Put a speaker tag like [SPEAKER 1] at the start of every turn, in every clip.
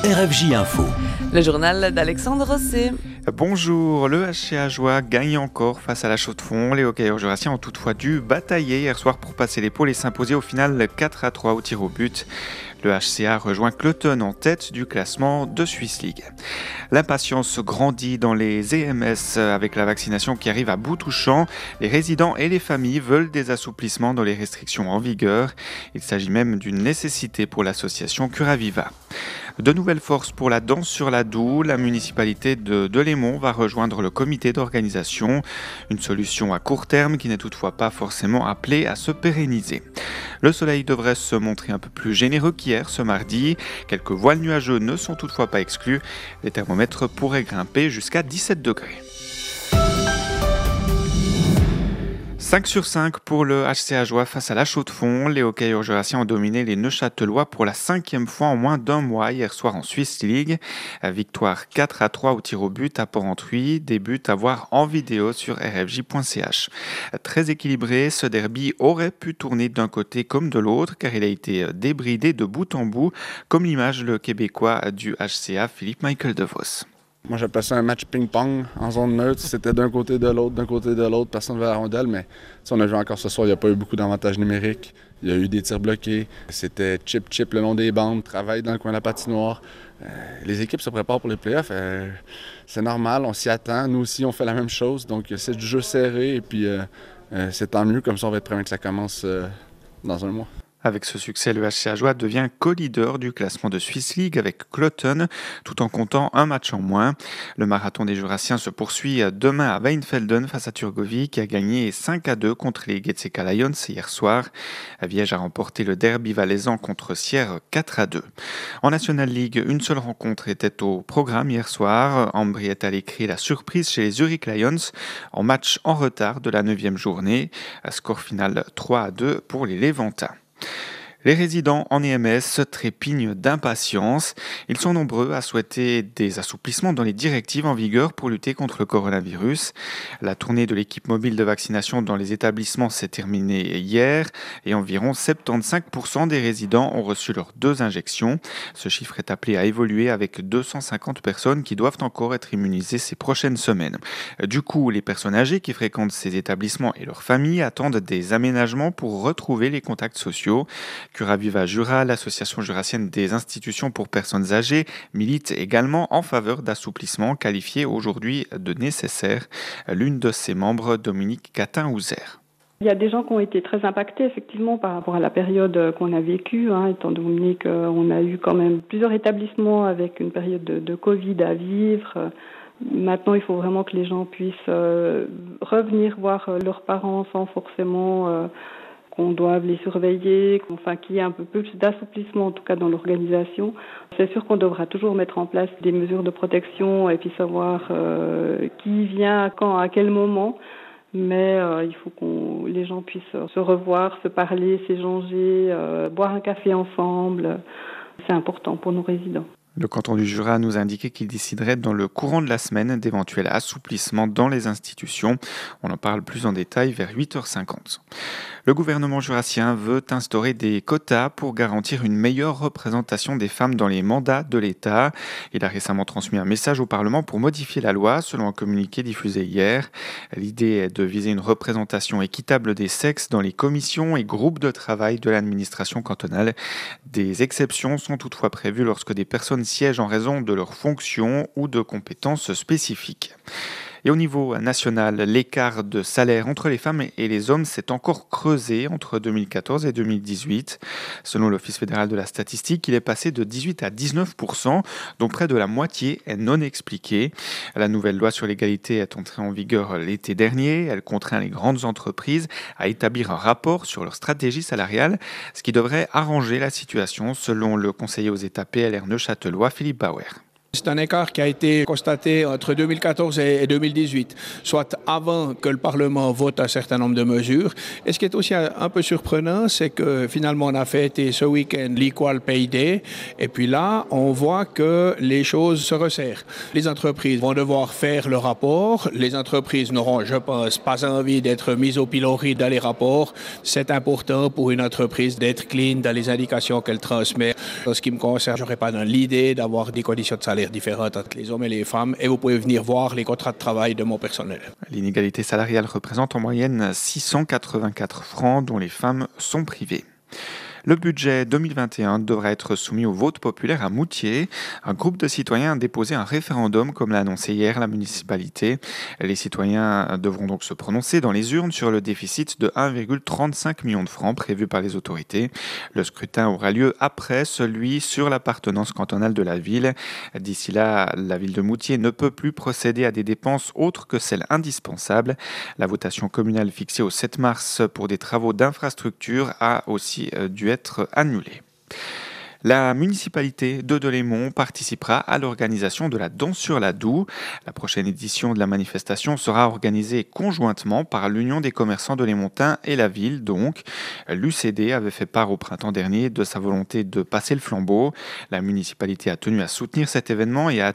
[SPEAKER 1] RFJ Info.
[SPEAKER 2] Le journal d'Alexandre Rosset.
[SPEAKER 3] Bonjour, le HC Ajoie gagne encore face à la Chaux-de-Fonds. Les hockeyeurs jurassiens ont toutefois dû batailler hier soir pour passer l'épaule et s'imposer au final 4-3 au tir au but. Le HCA rejoint Cloton en tête du classement de Swiss League. L'impatience grandit dans les EMS avec la vaccination qui arrive à bout touchant. Les résidents et les familles veulent des assouplissements dans les restrictions en vigueur. Il s'agit même d'une nécessité pour l'association Curaviva. De nouvelles forces pour la danse sur la Doue. La municipalité de Delémont va rejoindre le comité d'organisation. Une solution à court terme qui n'est toutefois pas forcément appelée à se pérenniser. Le soleil devrait se montrer un peu plus généreux qu'hier ce mardi. Quelques voiles nuageux ne sont toutefois pas exclus. Les thermomètres pourraient grimper jusqu'à 17 degrés. 5 sur 5 pour le HC Ajoie face à la Chaux-de-Fonds. Les hockeyeurs jurassiens ont dominé les Neuchâtelois pour la 5e fois en moins d'un mois hier soir en Swiss League. Victoire 4-3 au tir au but à Port-Entruy. Des buts à voir en vidéo sur rfj.ch. Très équilibré, ce derby aurait pu tourner d'un côté comme de l'autre car il a été débridé de bout en bout, comme l'image le Québécois du HCA Philippe Michael DeVos.
[SPEAKER 4] Moi, j'appelle ça un match ping-pong en zone neutre. C'était d'un côté de l'autre, personne ne veut la rondelle, mais on a vu encore ce soir, il n'y a pas eu beaucoup d'avantages numériques. Il y a eu des tirs bloqués. C'était chip le long des bandes, travail dans le coin de la patinoire. Les équipes se préparent pour les playoffs. C'est normal, on s'y attend. Nous aussi, on fait la même chose. Donc, c'est du jeu serré et puis c'est tant mieux. Comme ça, on va être prêt que ça commence dans un mois.
[SPEAKER 3] Avec ce succès, le HC Ajoie devient co-leader du classement de Swiss League avec Cloton, tout en comptant un match en moins. Le marathon des Jurassiens se poursuit demain à Weinfelden face à Turgovie, qui a gagné 5-2 contre les Getseka Lions hier soir. Viège a remporté le derby valaisan contre Sierre 4-2. En National League, une seule rencontre était au programme hier soir. Ambry est allé créer la surprise chez les Zurich Lions en match en retard de la 9e journée. Score final 3-2 pour les Levantins. Les résidents en EMS trépignent d'impatience. Ils sont nombreux à souhaiter des assouplissements dans les directives en vigueur pour lutter contre le coronavirus. La tournée de l'équipe mobile de vaccination dans les établissements s'est terminée hier et environ 75% des résidents ont reçu leurs 2 injections. Ce chiffre est appelé à évoluer avec 250 personnes qui doivent encore être immunisées ces prochaines semaines. Du coup, les personnes âgées qui fréquentent ces établissements et leurs familles attendent des aménagements pour retrouver les contacts sociaux. Curaviva Jura, l'association jurassienne des institutions pour personnes âgées, milite également en faveur d'assouplissements qualifiés aujourd'hui de nécessaires. L'une de ses membres, Dominique Catin-Houzer.
[SPEAKER 5] Il y a des gens qui ont été très impactés effectivement par rapport à la période qu'on a vécue, étant donné qu'on a eu quand même plusieurs établissements avec une période de Covid à vivre. Maintenant, il faut vraiment que les gens puissent revenir voir leurs parents sans forcément qu'on doive les surveiller, qu'il y ait un peu plus d'assouplissement en tout cas dans l'organisation. C'est sûr qu'on devra toujours mettre en place des mesures de protection et puis savoir qui vient, quand, à quel moment. Mais il faut que les gens puissent se revoir, se parler, s'échanger, boire un café ensemble. C'est important pour nos résidents.
[SPEAKER 3] Le canton du Jura nous a indiqué qu'il déciderait dans le courant de la semaine d'éventuels assouplissements dans les institutions. On en parle plus en détail vers 8h50. Le gouvernement jurassien veut instaurer des quotas pour garantir une meilleure représentation des femmes dans les mandats de l'État. Il a récemment transmis un message au Parlement pour modifier la loi, selon un communiqué diffusé hier. L'idée est de viser une représentation équitable des sexes dans les commissions et groupes de travail de l'administration cantonale. Des exceptions sont toutefois prévues lorsque des personnes siègent en raison de leurs fonctions ou de compétences spécifiques. Et au niveau national, l'écart de salaire entre les femmes et les hommes s'est encore creusé entre 2014 et 2018. Selon l'Office fédéral de la statistique, il est passé de 18 à 19%, dont près de la moitié est non expliquée. La nouvelle loi sur l'égalité est entrée en vigueur l'été dernier. Elle contraint les grandes entreprises à établir un rapport sur leur stratégie salariale, ce qui devrait arranger la situation, selon le conseiller aux États PLR neuchâtelois Philippe Bauer.
[SPEAKER 1] C'est un écart qui a été constaté entre 2014 et 2018, soit avant que le Parlement vote un certain nombre de mesures. Et ce qui est aussi un peu surprenant, c'est que finalement on a fêté ce week-end l'Equal Pay Day, et puis là on voit que les choses se resserrent. Les entreprises vont devoir faire le rapport, les entreprises n'auront, je pense, pas envie d'être mises au pilori dans les rapports. C'est important pour une entreprise d'être clean dans les indications qu'elle transmet. En ce qui me concerne, je n'aurais pas dans l'idée d'avoir des conditions de salaire différentes entre les hommes et les femmes, et vous pouvez venir voir les contrats de travail de mon personnel.
[SPEAKER 3] L'inégalité salariale représente en moyenne 684 francs dont les femmes sont privées. Le budget 2021 devra être soumis au vote populaire à Moutier. Un groupe de citoyens a déposé un référendum, comme l'a annoncé hier la municipalité. Les citoyens devront donc se prononcer dans les urnes sur le déficit de 1,35 million de francs prévu par les autorités. Le scrutin aura lieu après celui sur l'appartenance cantonale de la ville. D'ici là, la ville de Moutier ne peut plus procéder à des dépenses autres que celles indispensables. La votation communale fixée au 7 mars pour des travaux d'infrastructure a aussi dû être annulée. La municipalité de Delémont participera à l'organisation de la Danse sur la Doue. La prochaine édition de la manifestation sera organisée conjointement par l'Union des commerçants delémontains et la ville. Donc, l'UCD avait fait part au printemps dernier de sa volonté de passer le flambeau. La municipalité a tenu à soutenir cet événement et à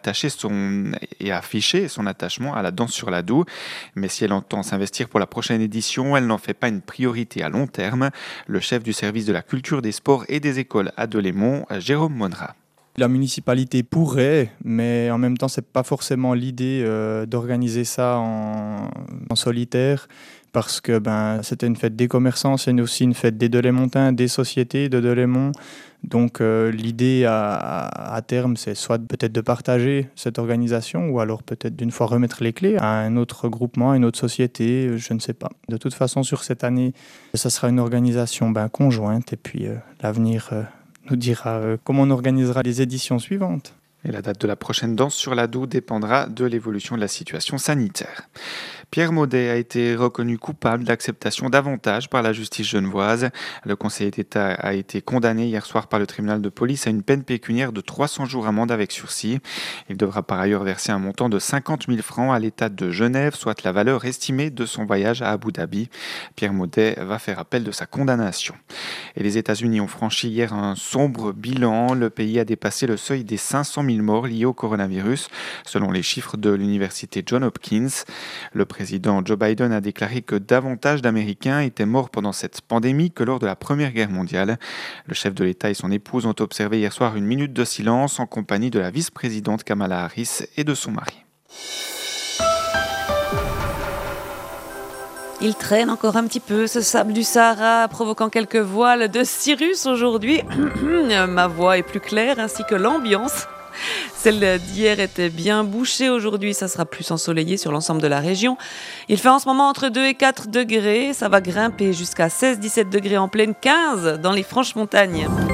[SPEAKER 3] afficher son attachement à la Danse sur la Doue. Mais si elle entend s'investir pour la prochaine édition, elle n'en fait pas une priorité à long terme. Le chef du service de la culture, des sports et des écoles à Delémont, Jérôme Monra.
[SPEAKER 6] La municipalité pourrait, mais en même temps, c'est pas forcément l'idée d'organiser ça en solitaire, parce que c'était une fête des commerçants, c'est aussi une fête des Delémontains, des sociétés de Delémont. Donc l'idée à terme, c'est soit peut-être de partager cette organisation, ou alors peut-être d'une fois remettre les clés à un autre groupement, à une autre société, je ne sais pas. De toute façon, sur cette année, ça sera une organisation conjointe, et puis l'avenir nous dira comment on organisera les éditions suivantes.
[SPEAKER 3] Et la date de la prochaine Danse sur la Doue dépendra de l'évolution de la situation sanitaire. Pierre Maudet a été reconnu coupable d'acceptation d'avantages par la justice genevoise. Le conseiller d'État a été condamné hier soir par le tribunal de police à une peine pécuniaire de 300 jours amende avec sursis. Il devra par ailleurs verser un montant de 50 000 francs à l'État de Genève, soit la valeur estimée de son voyage à Abu Dhabi. Pierre Maudet va faire appel de sa condamnation. Et les États-Unis ont franchi hier un sombre bilan. Le pays a dépassé le seuil des 500 000 morts liés au coronavirus, selon les chiffres de l'université Johns Hopkins. Le président Joe Biden a déclaré que davantage d'Américains étaient morts pendant cette pandémie que lors de la Première Guerre mondiale. Le chef de l'État et son épouse ont observé hier soir une minute de silence en compagnie de la vice-présidente Kamala Harris et de son mari.
[SPEAKER 2] Il traîne encore un petit peu ce sable du Sahara, provoquant quelques voiles de cirrus aujourd'hui. Ma voix est plus claire, ainsi que l'ambiance. Celle d'hier était bien bouchée. Aujourd'hui, ça sera plus ensoleillé sur l'ensemble de la région. Il fait en ce moment entre 2 et 4 degrés. Ça va grimper jusqu'à 16-17 degrés en pleine, 15 dans les Franches-Montagnes.